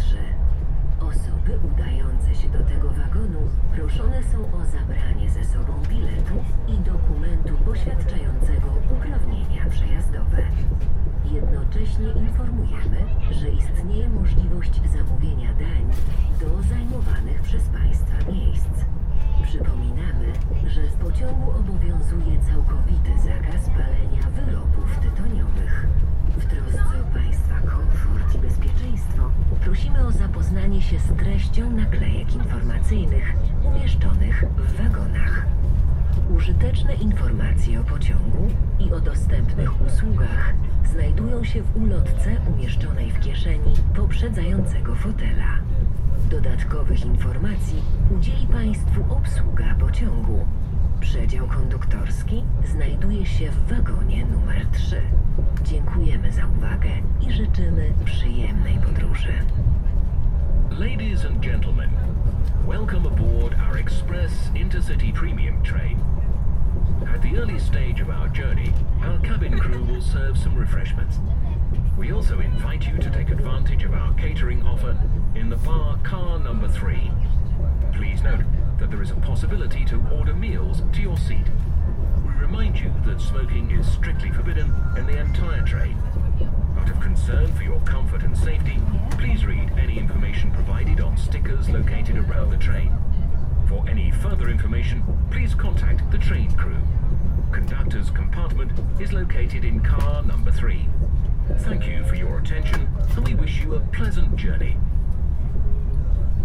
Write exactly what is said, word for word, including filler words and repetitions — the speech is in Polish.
trzy. Osoby udające się do tego wagonu proszone są o zabranie ze sobą biletu i dokumentu poświadczającego uprawnienia przejazdowe. Jednocześnie informujemy, że istnieje możliwość zamówienia dań do zajmowanych przez Państwa miejsc. Przypominamy, że w pociągu obowiązuje całkowity zakaz palenia wyrobów tytoniowych. W trosce o Państwa komfort i bezpieczeństwo prosimy o zapoznanie się z treścią naklejek informacyjnych umieszczonych w wagonach. Użyteczne informacje o pociągu i o dostępnych usługach znajdują się w ulotce umieszczonej w kieszeni poprzedzającego fotela. Dodatkowych informacji udzieli Państwu obsługa pociągu. Przedział konduktorski znajduje się w wagonie numer trzy. Dziękujemy za uwagę i życzymy przyjemnej podróży. Ladies and gentlemen, welcome aboard our Express Intercity Premium train. At the early stage of our journey, our cabin crew will serve some refreshments. We also invite you to take advantage of our catering offer in the bar car number three. Please note that there is a possibility to order meals to your seat. We remind you that smoking is strictly forbidden in the entire train. Out of concern for your comfort and safety, please read any information provided on stickers located around the train. For any further information, please contact the train crew. Conductor's compartment is located in car number three. Thank you for your attention, and we wish you a pleasant journey.